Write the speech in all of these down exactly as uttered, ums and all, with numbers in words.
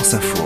France Info.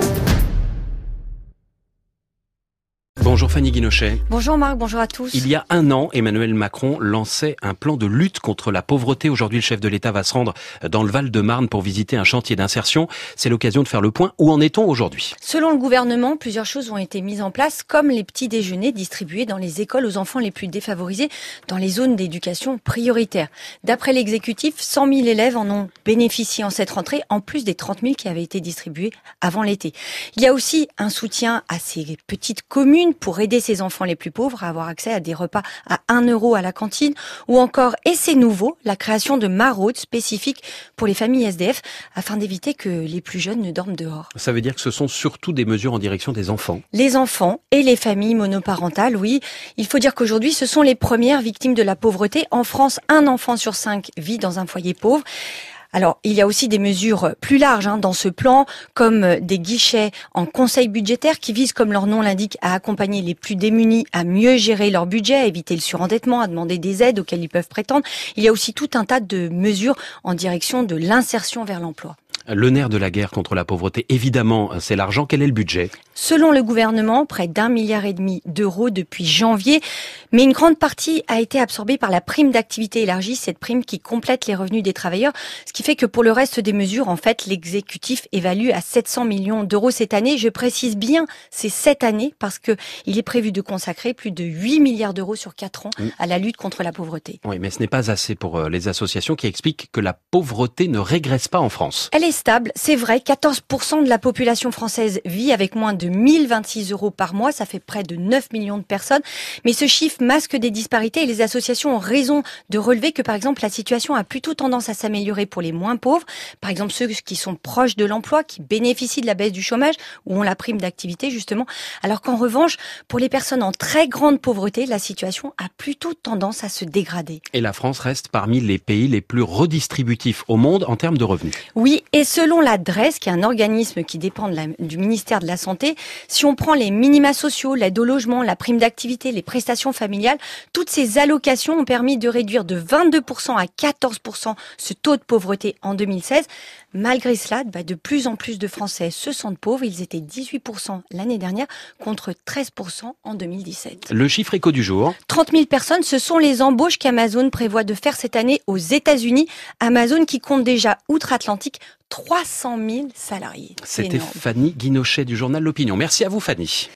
Bonjour Fanny Guinochet. Bonjour Marc, bonjour à tous. Il y a un an, Emmanuel Macron lançait un plan de lutte contre la pauvreté. Aujourd'hui, le chef de l'État va se rendre dans le Val-de-Marne pour visiter un chantier d'insertion. C'est l'occasion de faire le point. Où en est-on aujourd'hui ? Selon le gouvernement, plusieurs choses ont été mises en place, comme les petits déjeuners distribués dans les écoles aux enfants les plus défavorisés dans les zones d'éducation prioritaire. D'après l'exécutif, cent mille élèves en ont bénéficié en cette rentrée, en plus des trente mille qui avaient été distribués avant l'été. Il y a aussi un soutien à ces petites communes pour aider ces enfants les plus pauvres à avoir accès à des repas à un euro à la cantine, ou encore, et c'est nouveau, la création de maraudes spécifiques pour les familles S D F afin d'éviter que les plus jeunes ne dorment dehors. Ça veut dire que ce sont surtout des mesures en direction des enfants. Les enfants et les familles monoparentales, oui. Il faut dire qu'aujourd'hui, ce sont les premières victimes de la pauvreté. En France, un enfant sur cinq vit dans un foyer pauvre. Alors, il y a aussi des mesures plus larges hein, dans ce plan, comme des guichets en conseil budgétaire qui visent, comme leur nom l'indique, à accompagner les plus démunis à mieux gérer leur budget, à éviter le surendettement, à demander des aides auxquelles ils peuvent prétendre. Il y a aussi tout un tas de mesures en direction de l'insertion vers l'emploi. Le nerf de la guerre contre la pauvreté, évidemment, c'est l'argent. Quel est le budget ? Selon le gouvernement, près d'un milliard et demi d'euros depuis janvier. Mais une grande partie a été absorbée par la prime d'activité élargie, cette prime qui complète les revenus des travailleurs. Ce qui fait que pour le reste des mesures, en fait, l'exécutif évalue à sept cents millions d'euros cette année. Je précise bien, c'est cette année parce que il est prévu de consacrer plus de huit milliards d'euros sur quatre ans à la lutte contre la pauvreté. Oui, mais ce n'est pas assez pour les associations qui expliquent que la pauvreté ne régresse pas en France. Elle est stable, c'est vrai, quatorze pour cent de la population française vit avec moins de mille vingt-six euros par mois, ça fait près de neuf millions de personnes, mais ce chiffre masque des disparités et les associations ont raison de relever que par exemple la situation a plutôt tendance à s'améliorer pour les moins pauvres, par exemple ceux qui sont proches de l'emploi, qui bénéficient de la baisse du chômage ou ont la prime d'activité justement, alors qu'en revanche, pour les personnes en très grande pauvreté, la situation a plutôt tendance à se dégrader. Et la France reste parmi les pays les plus redistributifs au monde en termes de revenus. Oui, et selon la D R E S, qui est un organisme qui dépend de la, du ministère de la Santé, si on prend les minima sociaux, l'aide au logement, la prime d'activité, les prestations familiales, toutes ces allocations ont permis de réduire de vingt-deux pour cent à quatorze pour cent ce taux de pauvreté en deux mille seize. Malgré cela, bah, de plus en plus de Français se sentent pauvres. Ils étaient dix-huit pour cent l'année dernière contre treize pour cent en deux mille dix-sept. Le chiffre éco du jour. trente mille personnes, ce sont les embauches qu'Amazon prévoit de faire cette année aux États-Unis. Amazon qui compte déjà outre-Atlantique trois cent mille salariés. C'était Fanny Guinochet du journal L'Opinion. Merci à vous Fanny.